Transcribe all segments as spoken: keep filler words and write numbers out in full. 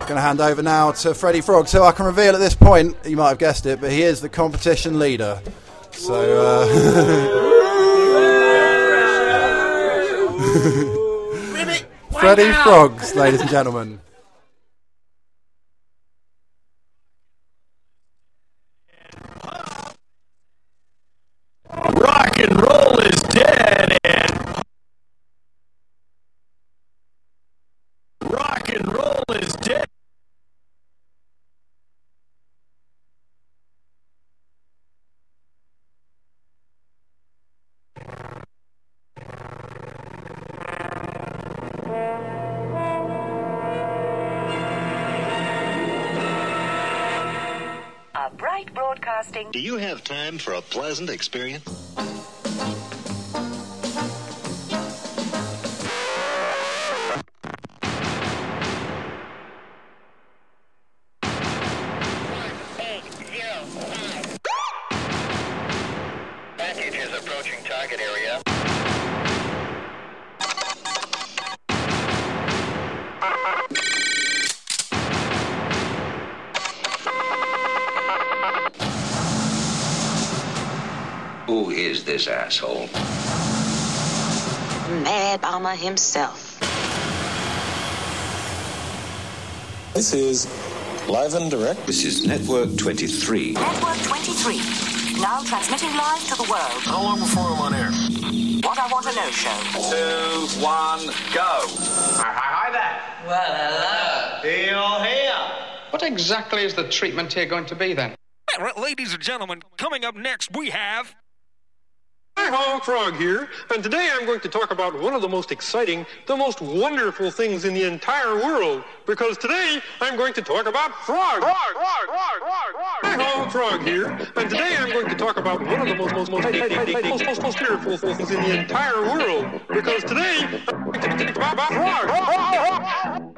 Going to hand over now to Freddie Frog. So I can reveal at this point, you might have guessed it, but he is the competition leader. So, uh... Freddie Frogs, ladies and gentlemen. Rock and roll is dead, and rock and roll is dead. A Bright Broadcasting. Do you have time for a pleasant experience? Who is this asshole? Mad Bomber himself. This is Live and Direct. This is Network twenty-three. Network twenty-three. Now transmitting live to the world. How long before I'm on air? What I Want to Know show. Two, one, go. Hi, hi there. Well, hello. Heal here. What exactly is the treatment here going to be then? Well, ladies and gentlemen, coming up next we have... Hi, Honk Frog here, and today I'm going to talk about one of the most exciting, the most wonderful things in the entire world, because today I'm going to talk about frogs. Frog, frog, frog, frog, frog. Hi, Honk Frog here, and today I'm going to talk about one of the most, most, most, most, most, most beautiful things in the entire world, because today I'm going to talk about frogs.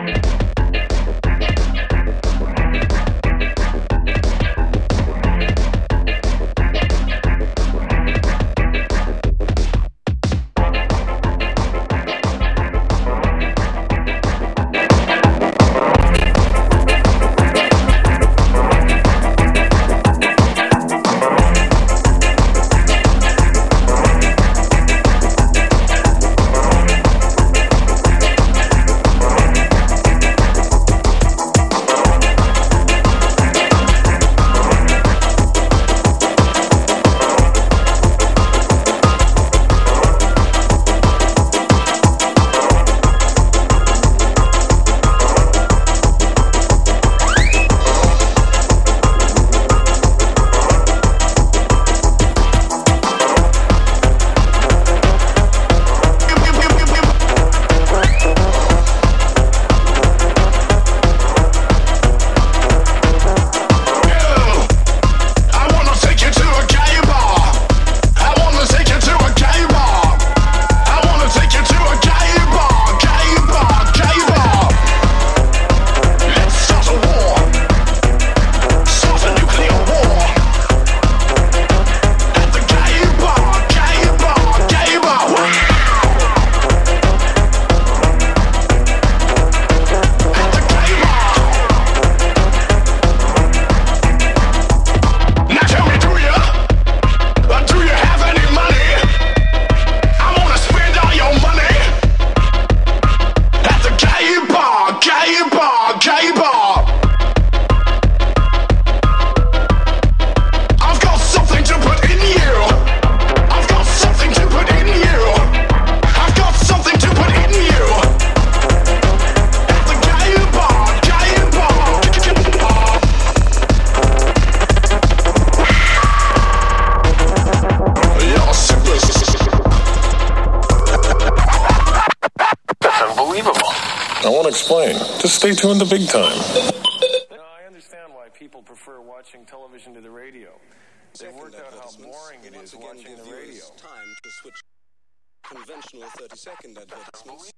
Explain. Just stay tuned to big time. Now, I understand why people prefer watching television to the radio. They've worked out how boring it is watching the radio. Time to switch conventional thirty-second advertisements.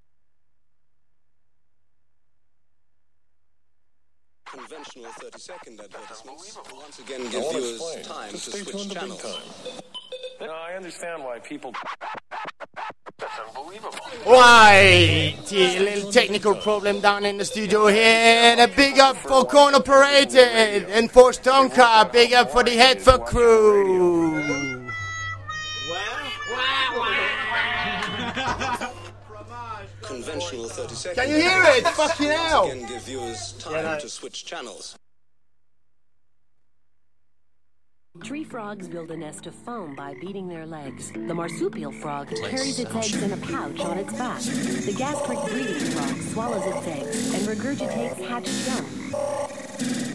Conventional thirty-second advertisements. Once again, give viewers explain. time Just to stay switch tuned to big channels. time. Now, I understand why people... Right, a little technical problem down in the studio here, and a big up for Corn Operated, and for Stonker, big up for the Headfuck crew. Conventional thirty seconds. Can you hear it? Fucking hell! Again, give viewers time yeah, no. to switch channels. Tree frogs build a nest of foam by beating their legs. The marsupial frog carries its eggs in a pouch on its back. The gastric breeding frog swallows its eggs and regurgitates hatched young.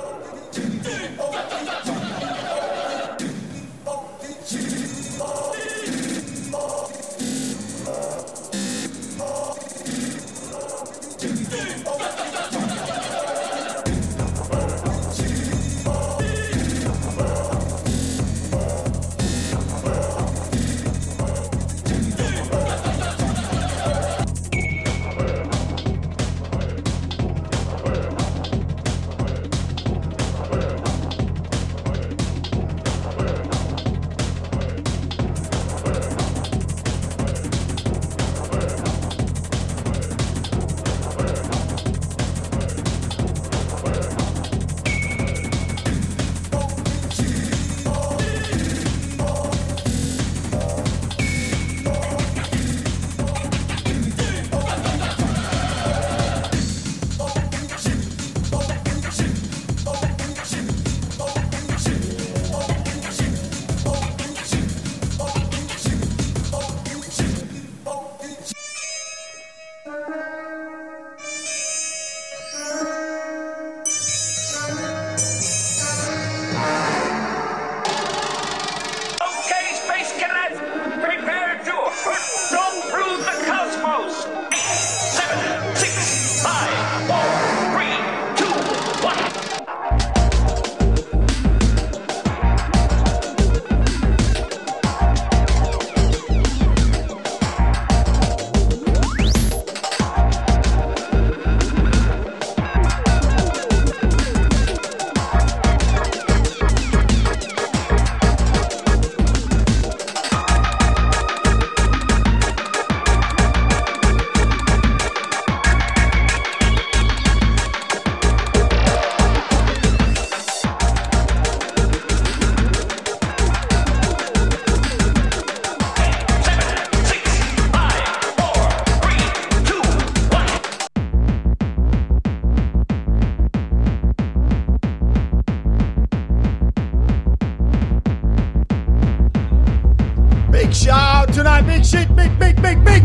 Tonight, big shit, big, big, big, big.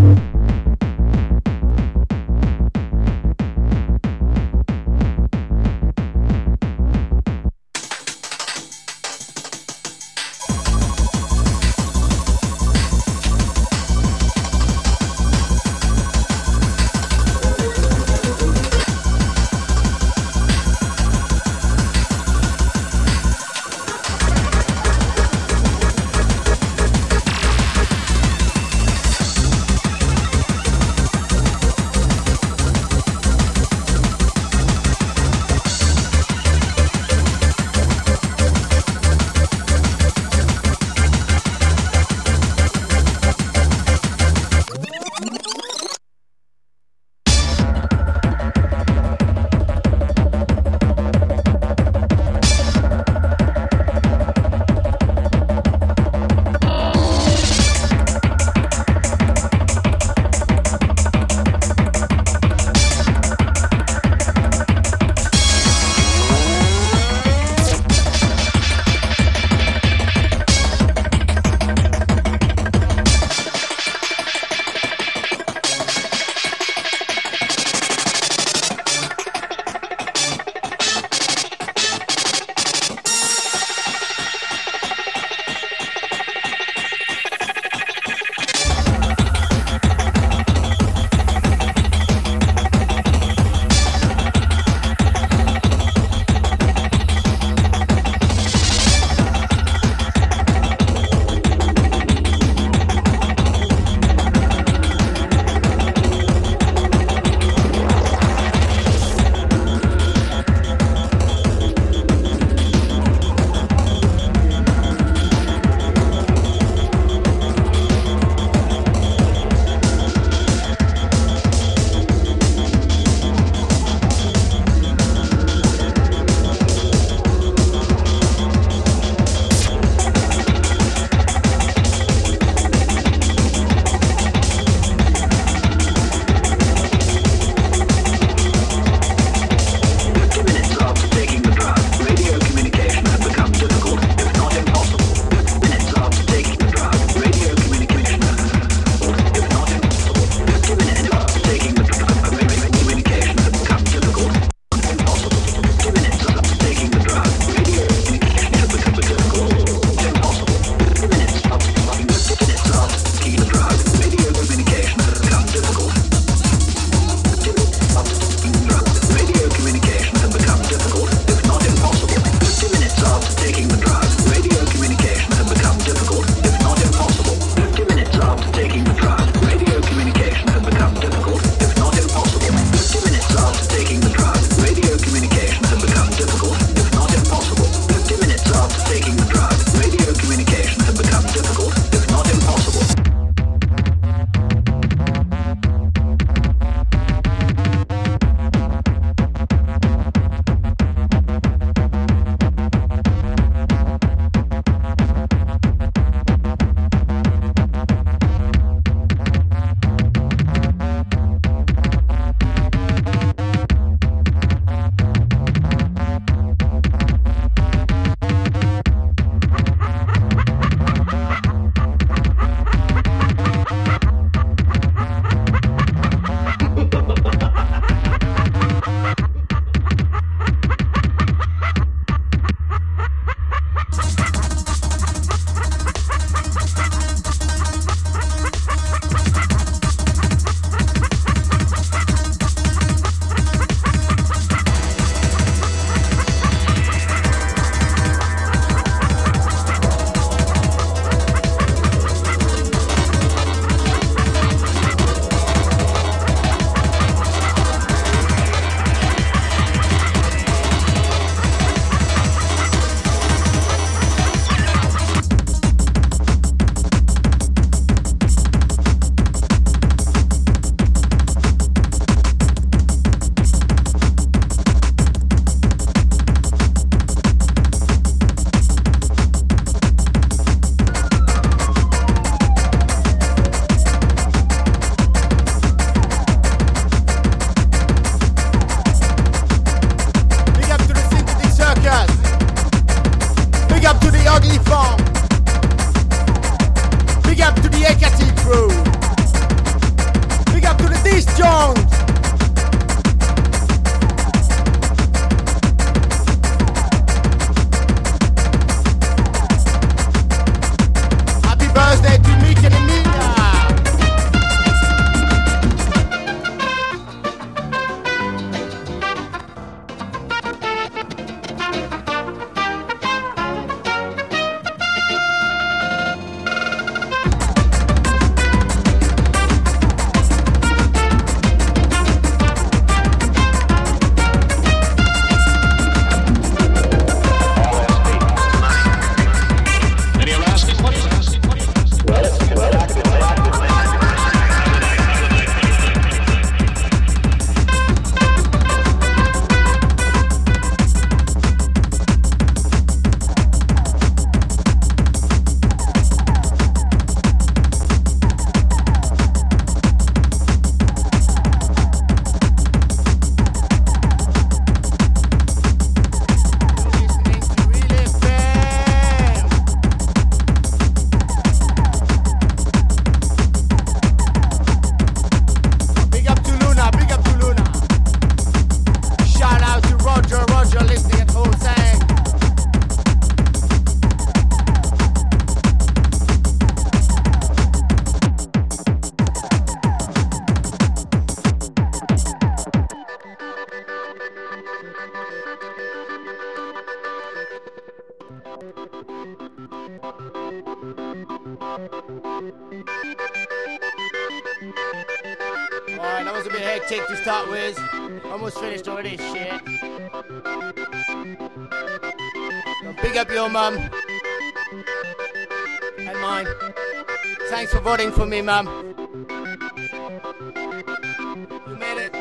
Alright, that was a bit hectic to start with. Almost finished already, shit. So big up your mum. And mine. Thanks for voting for me, mum. You made it.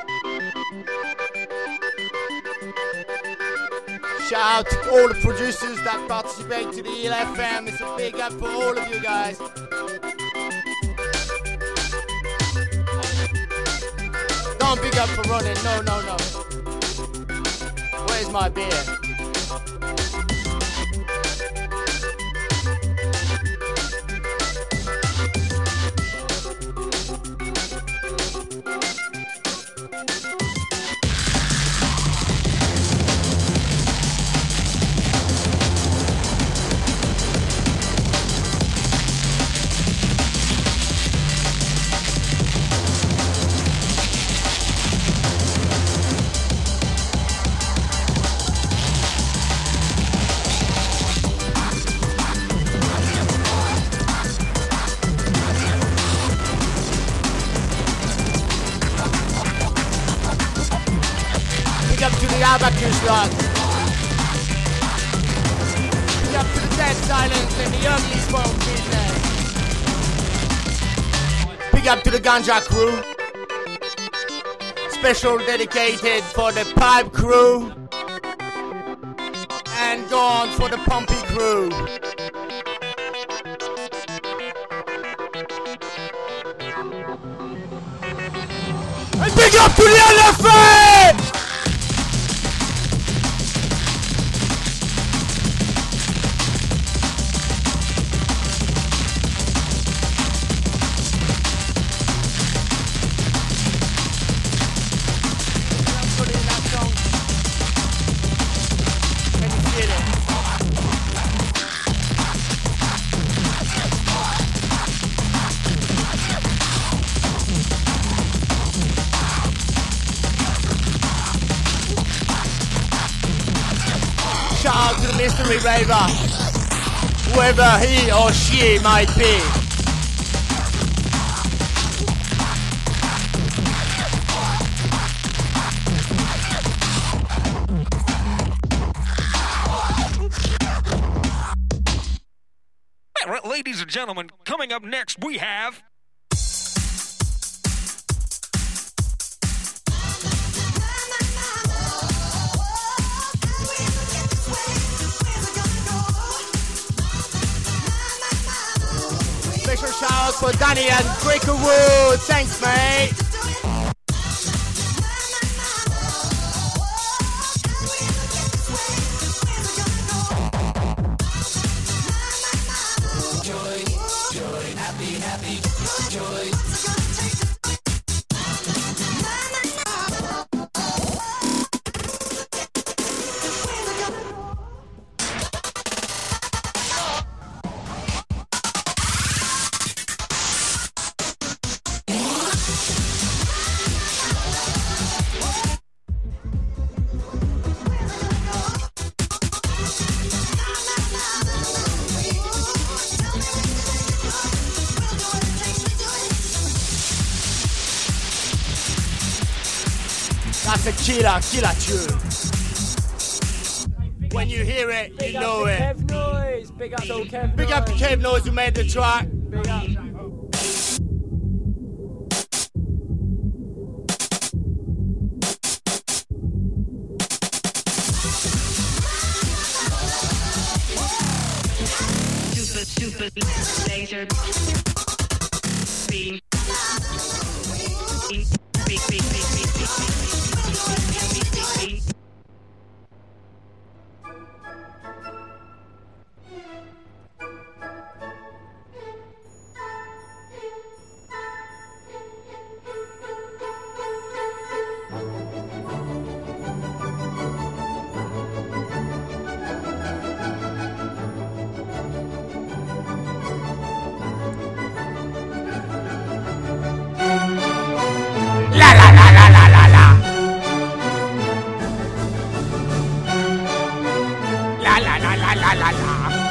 Shout out to all the producers that participate to the E L F M. It's a big up for all of you guys. Don't big up for running, no, no, no. Where's my beer? Abacus rock. Big up to the Dead Silence and the Ugly Smoke business. Big up to the Ganja crew. Special dedicated for the Pipe crew. And go on for the Pumpy crew. And big up to the elephant! Shout out to the mystery raver, whoever he or she might be. Ladies and gentlemen, coming up next we have... Special shout out for Danny and Quaker Wood. Thanks, mate. Joy, joy, happy, happy, joy. That's a killer, killer tune. When you hear it, you Big know up it. to Kev Noise. Big up to Kev Big up to Kev Noise who made the track. Big up. Super, super laser beam. Beam, beam, beam, beam, beam, beam, beam, beam, beam, beam. la la la la la la la.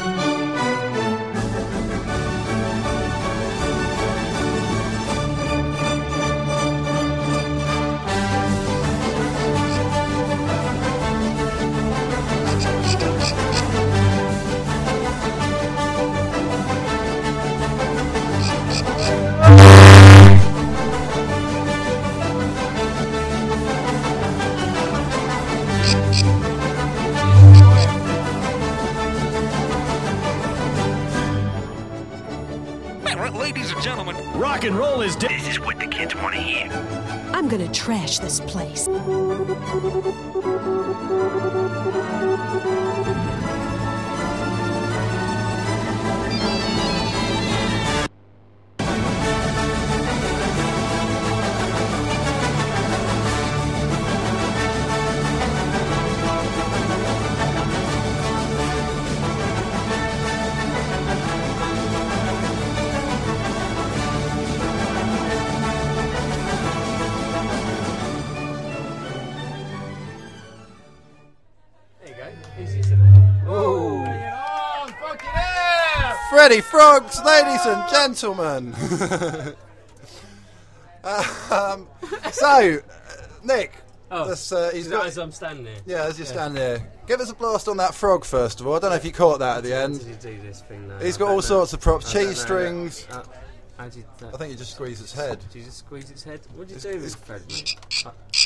Ladies and gentlemen, rock and roll is dead. This is what the kids want to hear. I'm gonna trash this place. Freddie Frogs, ladies and gentlemen. um, so, Nick, oh, this, uh, he's got, as I'm standing here. Yeah, as you're yeah. standing here. Give us a blast on that frog first of all. I don't know if you caught that at the end. How did you do this thing now? He's got all know. sorts of props, I cheese strings. Uh, how did you, uh, I think you just squeeze its head. Do you just squeeze its head? What do you do with Fred? Uh,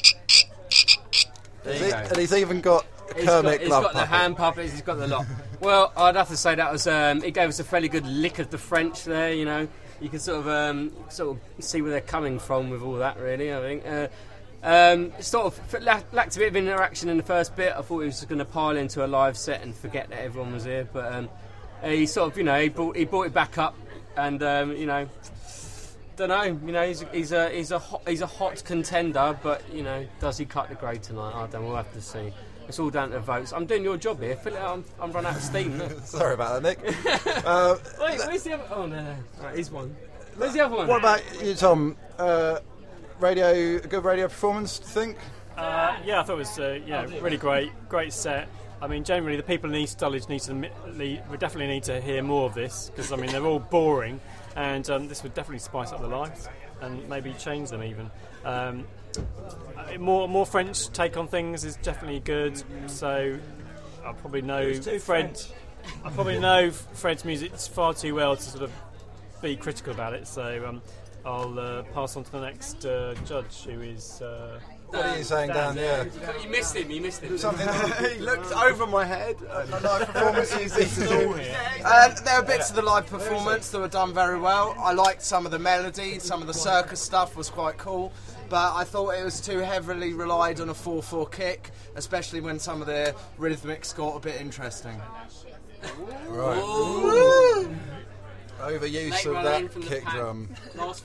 there you he, go. And he's even got a he's Kermit got, he's glove got the puppet. hand puppets, he's got the lot. Well, I'd have to say that was um, he gave us a fairly good lick of the French there. You know, you can sort of um, sort of see where they're coming from with all that. Really, I think. Uh, um, sort of lacked a bit of interaction in the first bit. I thought he was just going to pile into a live set and forget that everyone was here. But um, he sort of, you know, he brought he brought it back up, and um, you know. Don't know, you know, he's he's a he's a hot, he's a hot contender, but you know, does he cut the grade tonight? I don't know. We'll have to see. It's all down to the votes. I'm doing your job here. Fill it out. I'm, I'm running out of steam. Sorry about that, Nick. uh, Wait, where's the other? Oh no, no. Right, here's one. Where's the other one? What about you, Tom? Uh, radio, a good radio performance, do you think? Uh, yeah, I thought it was uh, yeah, really great, great set. I mean, generally the people in East Dulwich need to we definitely need to hear more of this because I mean they're all boring. And um, this would definitely spice up their lives and maybe change them even. Um, more more French take on things is definitely good. So I probably know Fred. I probably know Fred's music far too well to sort of be critical about it. So um, I'll uh, pass on to the next uh, judge, who is. Uh, What are you saying, Dan? Dan yeah. You missed him, you missed him. Something he looked over my head. The live performances. um, there were bits of the live performance that were done very well. I liked some of the melody, some of the circus stuff was quite cool. But I thought it was too heavily relied on a four four kick, especially when some of the rhythmics got a bit interesting. Right. Overuse Late of run that in from the kick pack. drum. Last